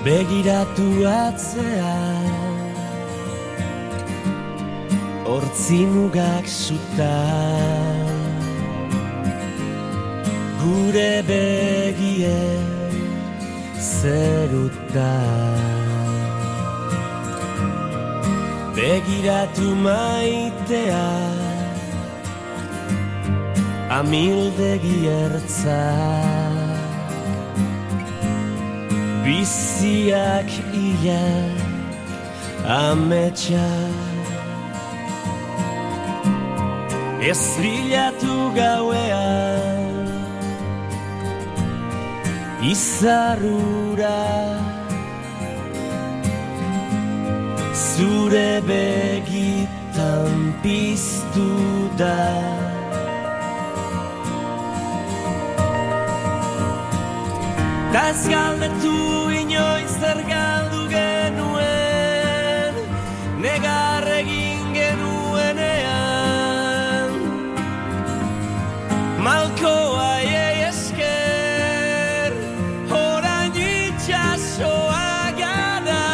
begiratu atzea, hortzimugak suta, gure begie zeruta. Begiratu maitea, amildegi ertza, biziak ia ametsa. Ez bilatu gauean, izarrura, zure begitan piztu da. Ta ez galdetu inoiz zer galdu genuen, negar egin genuenean, malkoa eiei esker, orain itxasoa gara,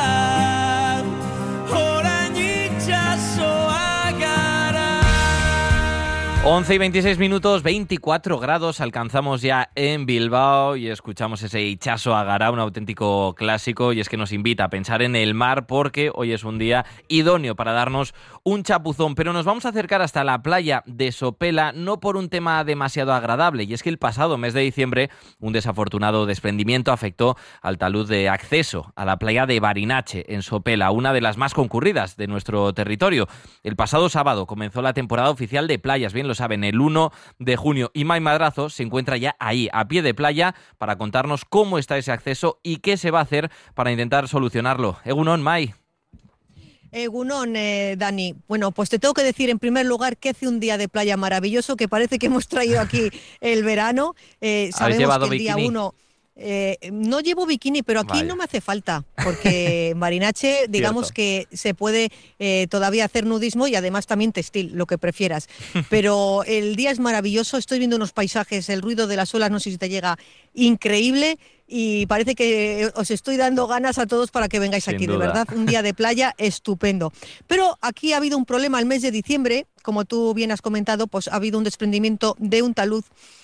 orain itxasoa gara. 11 y 26 minutos, 24 grados alcanzamos ya en Bilbao y escuchamos ese Itxaso Agara, un auténtico clásico, y es que nos invita a pensar en el mar porque hoy es un día idóneo para darnos un chapuzón, pero nos vamos a acercar hasta la playa de Sopela no por un tema demasiado agradable, y es que el pasado mes de diciembre un desafortunado desprendimiento afectó al talud de acceso a la playa de Barinache en Sopela, una de las más concurridas de nuestro territorio. El pasado sábado comenzó la temporada oficial de playas, bien lo saben, el 1 de junio, y Mai Madrazo se encuentra ya ahí, a pie de playa, para contarnos cómo está ese acceso y qué se va a hacer para intentar solucionarlo. Egunon, Mai. Egunon, Dani. Bueno, pues te tengo que decir en primer lugar que hace un día de playa maravilloso, que parece que hemos traído aquí el verano. ¿Habéis llevado que el día bikini? 1... no llevo bikini, pero aquí no me hace falta, porque en Barinache, digamos que se puede todavía hacer nudismo y además también textil, lo que prefieras. Pero el día es maravilloso, estoy viendo unos paisajes, el ruido de las olas, no sé si te llega, increíble, y parece que os estoy dando ganas a todos para que vengáis Sin aquí, duda. de verdad, un día de playa estupendo. Pero aquí ha habido un problema el mes de diciembre, como tú bien has comentado, pues ha habido un desprendimiento de un talud.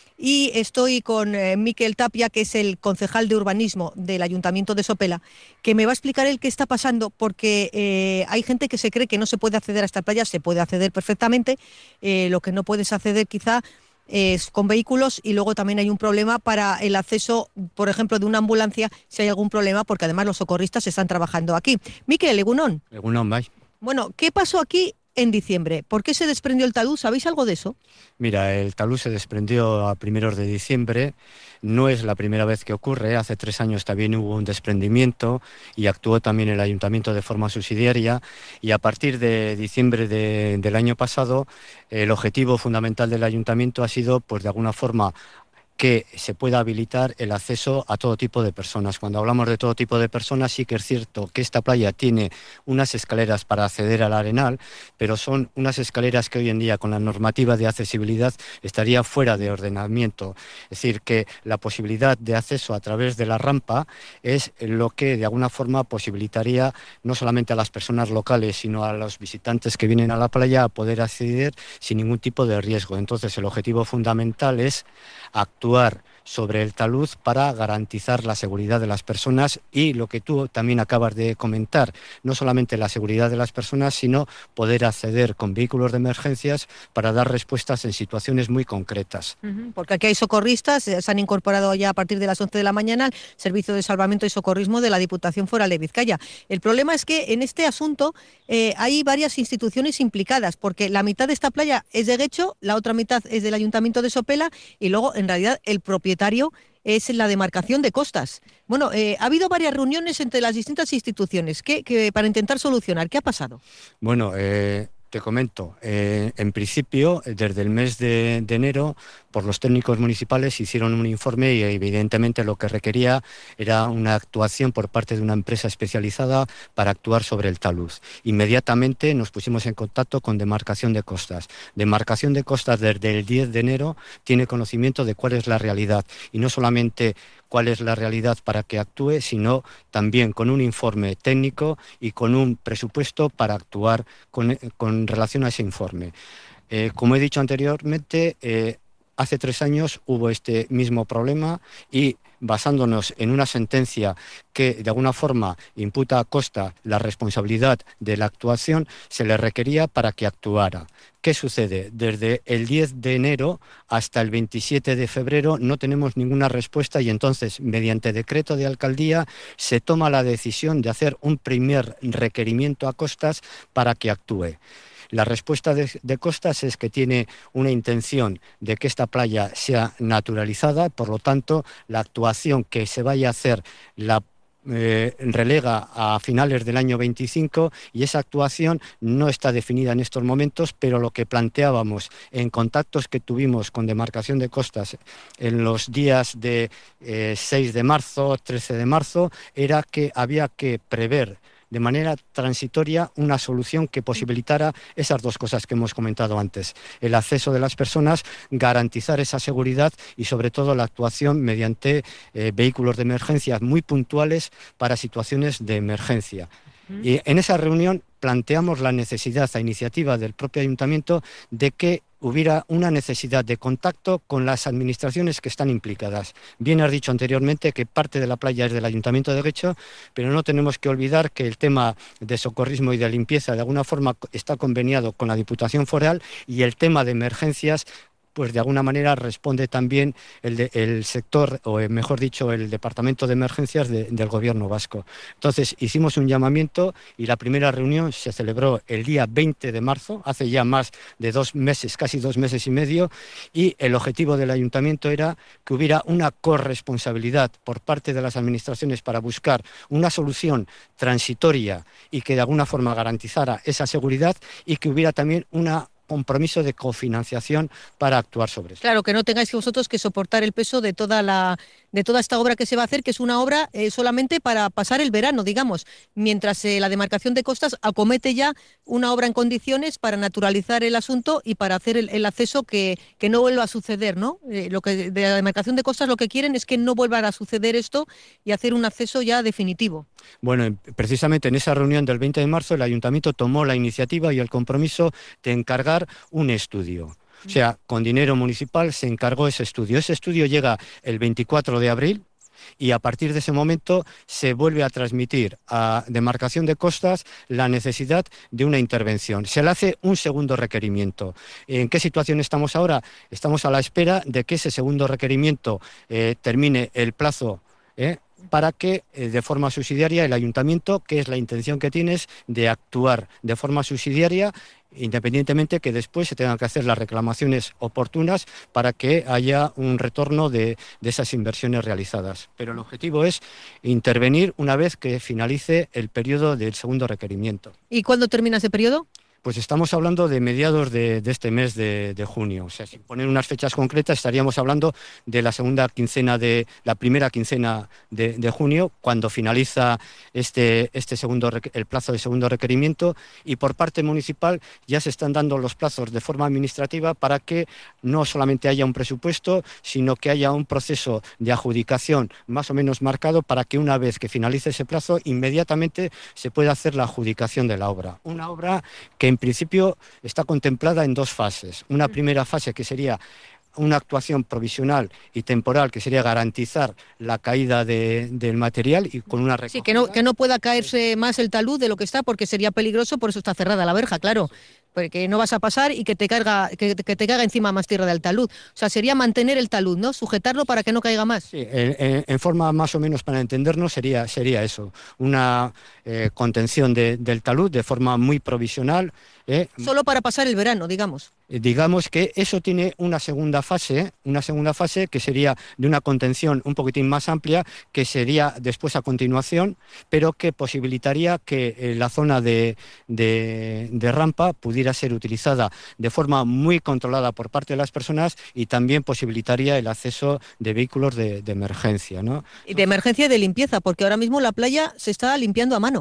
Y estoy con Miquel Tapia, que es el concejal de urbanismo del Ayuntamiento de Sopela, que me va a explicar él qué está pasando, porque hay gente que se cree que no se puede acceder a esta playa. Se puede acceder perfectamente, lo que no puedes acceder quizá es con vehículos, y luego también hay un problema para el acceso, por ejemplo, de una ambulancia, si hay algún problema, porque además los socorristas están trabajando aquí. Miquel, egunon. Egunon, bai. Bueno, ¿qué pasó aquí en diciembre? ¿Por qué se desprendió el talud? ¿Sabéis algo de eso? Mira, el talud se desprendió a primeros de diciembre. No es la primera vez que ocurre. Hace 3 años también hubo un desprendimiento y actuó también el ayuntamiento de forma subsidiaria. Y a partir de diciembre del año pasado, el objetivo fundamental del ayuntamiento ha sido, pues de alguna forma, que se pueda habilitar el acceso a todo tipo de personas. Cuando hablamos de todo tipo de personas, sí que es cierto que esta playa tiene unas escaleras para acceder al Arenal, pero son unas escaleras que hoy en día, con la normativa de accesibilidad, estaría fuera de ordenamiento. Es decir, que la posibilidad de acceso a través de la rampa es lo que de alguna forma posibilitaría no solamente a las personas locales, sino a los visitantes que vienen a la playa a poder acceder sin ningún tipo de riesgo. Entonces, el objetivo fundamental es actuar sobre el talud para garantizar la seguridad de las personas y lo que tú también acabas de comentar, no solamente la seguridad de las personas, sino poder acceder con vehículos de emergencias para dar respuestas en situaciones muy concretas. Porque aquí hay socorristas, se han incorporado ya a partir de las 11 de la mañana al Servicio de Salvamento y Socorrismo de la Diputación Foral de Vizcaya. El problema es que en este asunto hay varias instituciones implicadas, porque la mitad de esta playa es de Guecho, la otra mitad es del Ayuntamiento de Sopela, y luego en realidad el propietario es la demarcación de costas. Bueno, ha habido varias reuniones entre las distintas instituciones para intentar solucionar. ¿Qué ha pasado? Bueno, te comento, en principio, desde el mes de enero, por los técnicos municipales hicieron un informe y evidentemente lo que requería era una actuación por parte de una empresa especializada para actuar sobre el talud. Inmediatamente nos pusimos en contacto con Demarcación de Costas. Demarcación de Costas desde el 10 de enero tiene conocimiento de cuál es la realidad y no solamente cuál es la realidad para que actúe, sino también con un informe técnico y con un presupuesto para actuar con relación a ese informe. Como he dicho anteriormente, hace 3 años hubo este mismo problema y, basándonos en una sentencia que de alguna forma imputa a Costa la responsabilidad de la actuación, se le requería para que actuara. ¿Qué sucede? Desde el 10 de enero hasta el 27 de febrero no tenemos ninguna respuesta y entonces, mediante decreto de alcaldía, se toma la decisión de hacer un primer requerimiento a Costas para que actúe. La respuesta de Costas es que tiene una intención de que esta playa sea naturalizada, por lo tanto, la actuación que se vaya a hacer la relega a finales del año 25 y esa actuación no está definida en estos momentos, pero lo que planteábamos en contactos que tuvimos con Demarcación de Costas en los días de 6 de marzo, 13 de marzo, era que había que prever de manera transitoria una solución que posibilitara esas dos cosas que hemos comentado antes: el acceso de las personas, garantizar esa seguridad y sobre todo la actuación mediante vehículos de emergencia muy puntuales para situaciones de emergencia. Y en esa reunión planteamos la necesidad, a iniciativa del propio ayuntamiento, de que hubiera una necesidad de contacto con las administraciones que están implicadas. Bien has dicho anteriormente que parte de la playa es del Ayuntamiento de Guecho, pero no tenemos que olvidar que el tema de socorrismo y de limpieza de alguna forma está conveniado con la Diputación Foral y el tema de emergencias pues de alguna manera responde también el sector, o mejor dicho, el Departamento de Emergencias del Gobierno vasco. Entonces hicimos un llamamiento y la primera reunión se celebró el día 20 de marzo, hace ya más de 2 meses, casi 2 meses y medio, y el objetivo del Ayuntamiento era que hubiera una corresponsabilidad por parte de las administraciones para buscar una solución transitoria y que de alguna forma garantizara esa seguridad y que hubiera también una compromiso de cofinanciación para actuar sobre eso. Claro, que no tengáis que vosotros que soportar el peso de toda esta obra que se va a hacer, que es una obra solamente para pasar el verano, digamos, mientras la Demarcación de Costas acomete ya una obra en condiciones para naturalizar el asunto y para hacer el acceso que no vuelva a suceder, ¿no? Lo que de la Demarcación de Costas lo que quieren es que no vuelva a suceder esto y hacer un acceso ya definitivo. Bueno, precisamente en esa reunión del 20 de marzo el Ayuntamiento tomó la iniciativa y el compromiso de encargar un estudio. O sea, con dinero municipal se encargó ese estudio. Ese estudio llega el 24 de abril y a partir de ese momento se vuelve a transmitir a Demarcación de Costas la necesidad de una intervención. Se le hace un segundo requerimiento. ¿En qué situación estamos ahora? Estamos a la espera de que ese segundo requerimiento termine el plazo para que de forma subsidiaria el Ayuntamiento, que es la intención que tienes, de actuar de forma subsidiaria, independientemente que después se tengan que hacer las reclamaciones oportunas para que haya un retorno de esas inversiones realizadas. Pero el objetivo es intervenir una vez que finalice el periodo del segundo requerimiento. ¿Y cuándo termina ese periodo? Pues estamos hablando de mediados de este mes de junio. O sea, sin poner unas fechas concretas, estaríamos hablando de la primera quincena de junio, cuando finaliza el plazo de segundo requerimiento, y por parte municipal ya se están dando los plazos de forma administrativa para que no solamente haya un presupuesto, sino que haya un proceso de adjudicación más o menos marcado para que una vez que finalice ese plazo, inmediatamente se pueda hacer la adjudicación de la obra. Una obra que en principio está contemplada en 2 fases. Una primera fase que sería una actuación provisional y temporal, que sería garantizar la caída del material y con una recogida. Sí, que no pueda caerse más el talud de lo que está, porque sería peligroso, por eso está cerrada la verja, claro. Porque no vas a pasar y que te caiga encima más tierra del talud. O sea, sería mantener el talud, ¿no? Sujetarlo para que no caiga más. Sí, en forma más o menos para entendernos sería eso, una contención del talud de forma muy provisional. Solo para pasar el verano, digamos. Digamos que eso tiene una segunda fase que sería de una contención un poquitín más amplia, que sería después a continuación, pero que posibilitaría que la zona de rampa pudiera ser utilizada de forma muy controlada por parte de las personas y también posibilitaría el acceso de vehículos de emergencia, ¿no? Y de emergencia y de limpieza, porque ahora mismo la playa se está limpiando a mano.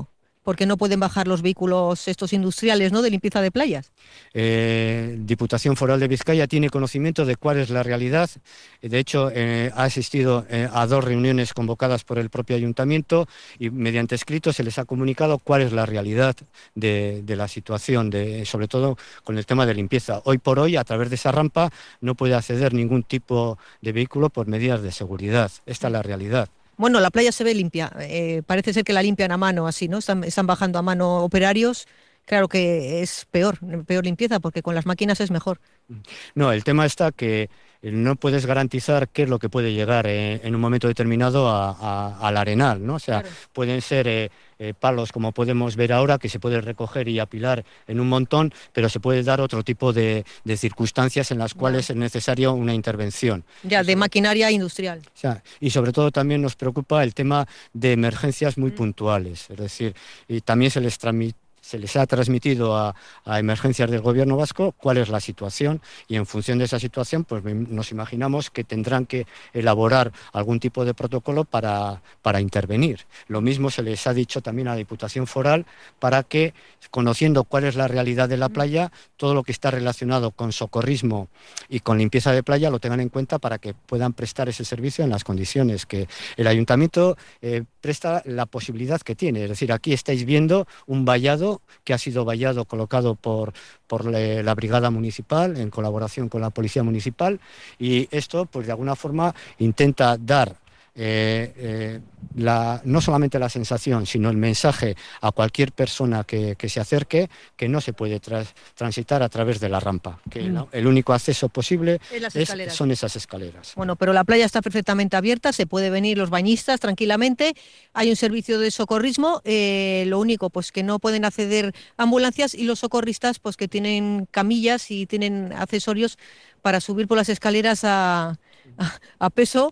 porque no pueden bajar los vehículos estos industriales, ¿no?, de limpieza de playas. Diputación Foral de Vizcaya tiene conocimiento de cuál es la realidad. De hecho, ha asistido a 2 reuniones convocadas por el propio ayuntamiento y mediante escrito se les ha comunicado cuál es la realidad de la situación, sobre todo con el tema de limpieza. Hoy por hoy, a través de esa rampa, no puede acceder ningún tipo de vehículo por medidas de seguridad. Esta es la realidad. Bueno, la playa se ve limpia. Parece ser que la limpian a mano, así, ¿no? Están bajando a mano operarios. Claro que es peor limpieza, porque con las máquinas es mejor. No, el tema está que no puedes garantizar qué es lo que puede llegar en un momento determinado al arenal, ¿no? O sea, claro, pueden ser palos, como podemos ver ahora, que se puede recoger y apilar en un montón, pero se puede dar otro tipo de circunstancias en las cuales es necesaria una intervención. Ya, de maquinaria industrial. O sea, y sobre todo también nos preocupa el tema de emergencias muy puntuales, es decir, y también se les ha transmitido a emergencias del gobierno vasco cuál es la situación y en función de esa situación pues nos imaginamos que tendrán que elaborar algún tipo de protocolo para intervenir. Lo mismo se les ha dicho también a la Diputación Foral para que, conociendo cuál es la realidad de la playa, todo lo que está relacionado con socorrismo y con limpieza de playa lo tengan en cuenta para que puedan prestar ese servicio en las condiciones que el ayuntamiento presta la posibilidad que tiene. Es decir, aquí estáis viendo un vallado que ha sido vallado colocado por la brigada municipal en colaboración con la policía municipal y esto pues de alguna forma intenta dar no solamente la sensación, sino el mensaje a cualquier persona que se acerque que no se puede transitar a través de la rampa, que el único acceso posible son esas escaleras. Bueno, pero la playa está perfectamente abierta, se puede venir los bañistas tranquilamente, hay un servicio de socorrismo, lo único pues que no pueden acceder ambulancias y los socorristas pues que tienen camillas y tienen accesorios para subir por las escaleras a peso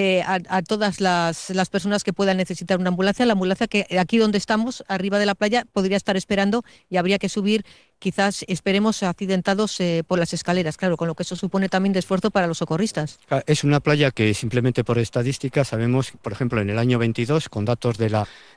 a todas las personas que puedan necesitar una ambulancia. La ambulancia que aquí donde estamos, arriba de la playa, podría estar esperando y habría que subir, quizás esperemos accidentados por las escaleras, claro, con lo que eso supone también de esfuerzo para los socorristas. Es una playa que simplemente por estadística sabemos, por ejemplo, en el año 22, con datos del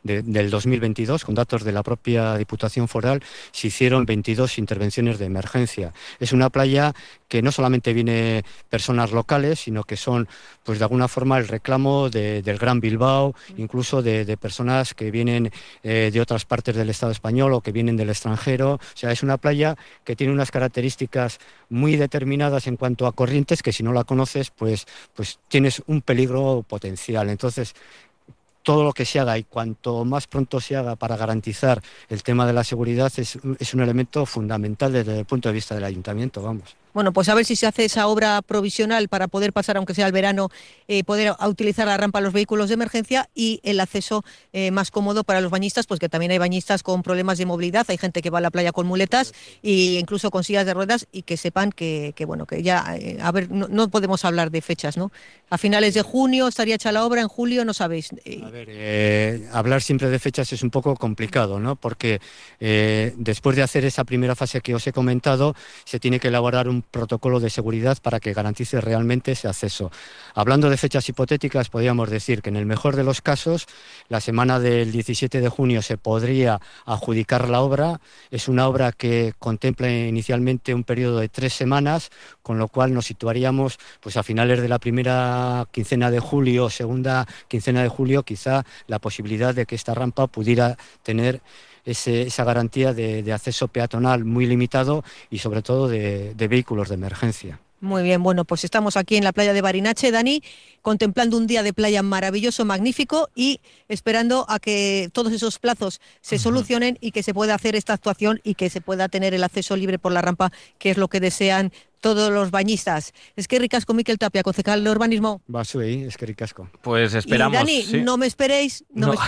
2022, con datos de la propia Diputación Foral, se hicieron 22 intervenciones de emergencia. Es una playa que no solamente viene personas locales, sino que son, pues de alguna forma, el reclamo del Gran Bilbao, incluso de personas que vienen de otras partes del Estado español o que vienen del extranjero. O sea, es una playa que tiene unas características muy determinadas en cuanto a corrientes que si no la conoces, pues tienes un peligro potencial. Entonces, todo lo que se haga y cuanto más pronto se haga para garantizar el tema de la seguridad es un elemento fundamental desde el punto de vista del ayuntamiento, vamos. Bueno, pues a ver si se hace esa obra provisional para poder pasar, aunque sea el verano, poder utilizar la rampa a los vehículos de emergencia y el acceso más cómodo para los bañistas, pues que también hay bañistas con problemas de movilidad, hay gente que va a la playa con muletas e incluso con sillas de ruedas y que sepan que bueno, que ya, a ver, no podemos hablar de fechas, ¿no? A finales de junio estaría hecha la obra, en julio no sabéis. A ver, hablar siempre de fechas es un poco complicado, ¿no? Porque después de hacer esa primera fase que os he comentado, se tiene que elaborar un protocolo de seguridad para que garantice realmente ese acceso. Hablando de fechas hipotéticas, podríamos decir que en el mejor de los casos, la semana del 17 de junio se podría adjudicar la obra. Es una obra que contempla inicialmente un periodo de 3 semanas, con lo cual nos situaríamos pues a finales de la primera quincena de julio, segunda quincena de julio, quizá la posibilidad de que esta rampa pudiera tener esa garantía de acceso peatonal muy limitado y sobre todo de vehículos de emergencia. Muy bien, bueno, pues estamos aquí en la playa de Barinache, Dani, contemplando un día de playa maravilloso, magnífico y esperando a que todos esos plazos se solucionen y que se pueda hacer esta actuación y que se pueda tener el acceso libre por la rampa, que es lo que desean todos los bañistas. Es que ricasco, Mikel Tapia, concejal de urbanismo. Basui, es que ricasco. Pues esperamos. Y Dani, sí. no me esperéis,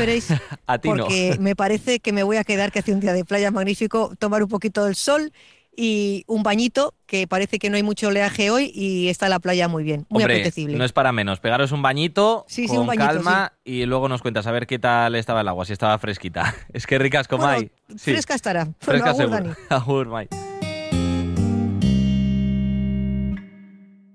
a ti porque no. Me parece que me voy a quedar, que hace un día de playa magnífico, tomar un poquito del sol y un bañito, que parece que no hay mucho oleaje hoy y está la playa muy bien, muy apetecible. No es para menos, pegaros un bañito con un bañito, calma y luego nos cuentas a ver qué tal estaba el agua, si estaba fresquita. Es que ricasco, bueno, Mai. Fresca estará. Fresca Bueno, agur, seguro. Dani. Agur, Mai.